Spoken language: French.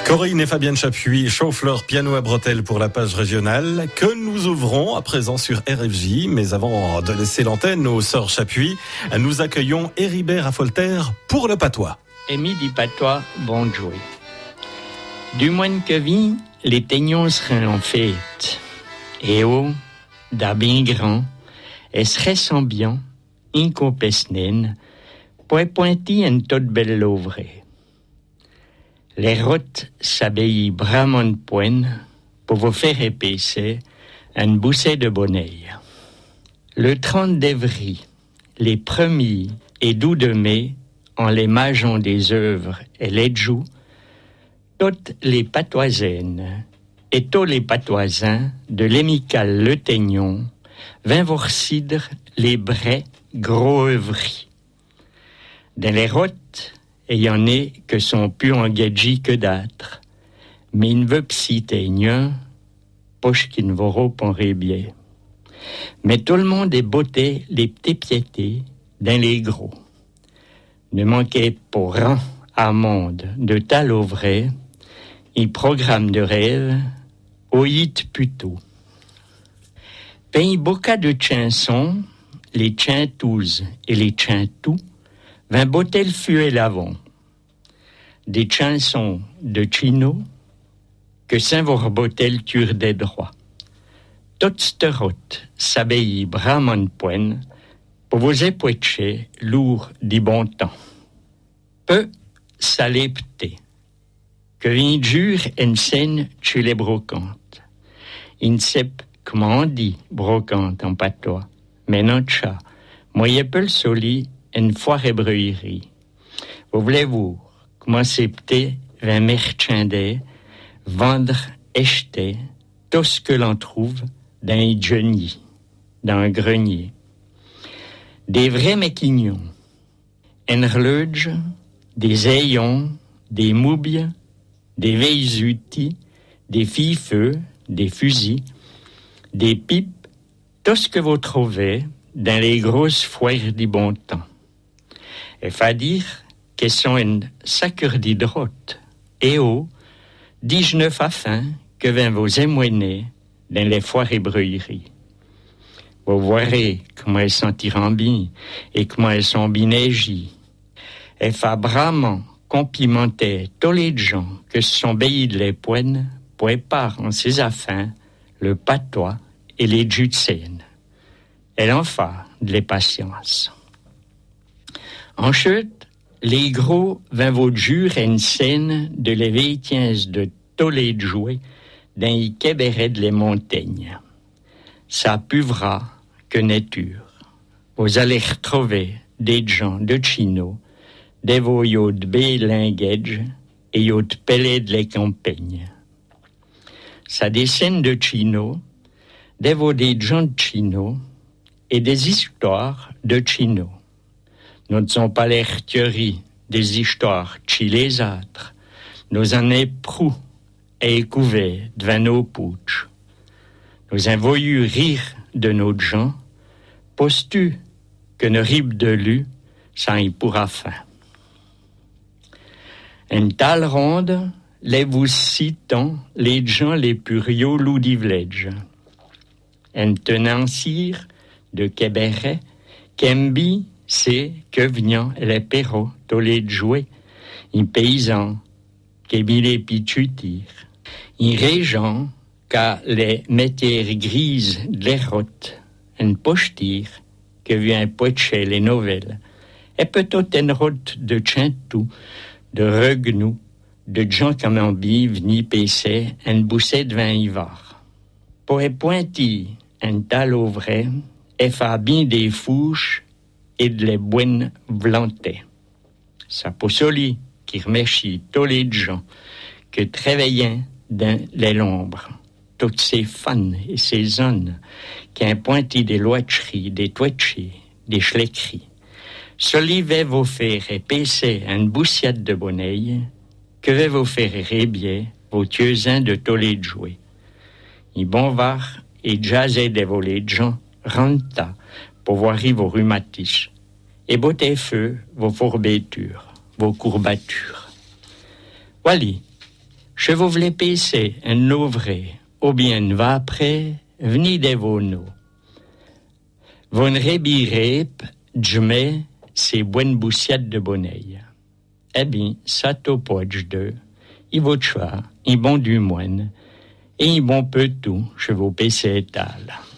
Corinne et Fabienne Chapuis chauffent leur piano à bretelles pour la page régionale que nous ouvrons à présent sur RFJ. Mais avant de laisser l'antenne aux sœurs Chapuis, nous accueillons Héribert Affolter pour le patois. Et midi patois, bon jouer. Du moine que vit, les teignons seraient en fête. Et oh, da bien grand, et serait semblant, incopesnen, pour pointi en tot belle l'ouvrée. Les rottes s'abbaillent bramant poigne pour vous faire épaisser un bousset de bonneille. Le 30 d'Evry, les premiers et doux de mai, en les mageant des œuvres et les joues, toutes les patoisaines et tous les patoisins de l'Émical Le Teignon vinrent voir cidre les brais gros œuvris. Dans les rottes, et y en est que sont plus engagés que d'autres, mais il ne veut p'si teigneux, poche qui ne vaut pas bien. Mais tout le monde est botté les petits piétés dans les gros. Ne manquait pour rang à monde de tal au vrai, il programme de rêve, au hit plutôt. Pays beaucoup de chansons, les chantouses et les chantous, vint botter le fût et l'avant. Des chansons de Chino, que Saint-Voir botter le tur des droits. Toute cette route s'abbaillit bramant poigne, pour vous époitcher lourd du bon temps. Peu s'alépté, que vient jure en scène chez les brocantes. Il ne sait comment on dit brocante en patois, mais notre chat, moyen peu le soli, une foire et brûillerie. Vous voulez-vous comment c'est peut-être un marchander, vendre, acheter, tout ce que l'on trouve dans un genier, dans un grenier. Des vrais maquignons, un horloge, des ayons, des moubiles, des vieilles outils, des filles-feux, des fusils, des pipes, tout ce que vous trouvez dans les grosses foires du bon temps. Il faut dire qu'elles sont une sacre d'hydrote, et au 19 afin que vint vous émoiner dans les foires et brûilleries. Vous verrez comment elles sentiront bien et comment elles sont bien égies. Il faut vraiment complimenter tous les gens que se sont baillis de les poignes pour épargner en ces affaires le patois et les jus de Seine. Elle en fait de les patience. En chute, les gros vint vous jure une scène de les vétiens de tous les jouets dans les cabarets de les montagnes. Ça puvera que nature. Vous allez retrouver des gens de Chino, des voyaux de Bélinguedge et de Pelé de les campagnes. Ça des scènes de Chino, des gens de Chino et des histoires de Chino. Nous ne sommes pas les théories des histoires chez les autres. Nous en éprou et couvert devant nos pouches. Nous avons voulu rire de nos gens, postu que ne ribe de lui, ça y pourra fin. En telle ronde, les vous citons les gens les plus riolous du village. En tenancier de Québéret, Kembi, c'est que venant les perros, tous les jouets, un paysan, qui mis les pichutir, un régent, car les métiers grises de les routes, un pochetier, que vient pocher les nouvelles, et peut-être une route de Chantou, de Regnou, de gens comme en bive, ni pessé, un bousset de vin hiver. Pour pointer un tal au vrai, et faire bien des fouches, et de les bonnes volontés. Ça poussoli qui remercie tous les gens que travaillent dans les lombres, toutes ces fans et ces zones qui ont pointé des loiteries, des toitchis, des schleckeries. Soli va vous faire épaisser une boussiette de bonneille que va vous faire rébier vos tueusins de tous les jouets. Ils bon var et jazzer des volets de gens rentrent pour voir vos rhumatismes, et botter feu vos fourbetures, vos courbatures. Voilà, Je vous voulais passer un nouvré, ou bien va après, venez de vos nous. Von rebirep, j'mets, c'est bonne boussiette de bonneille. Eh bien, ça t'oppoche de, il vaut choix, il bon du moine, et il bon peu tout, je vous passe étal.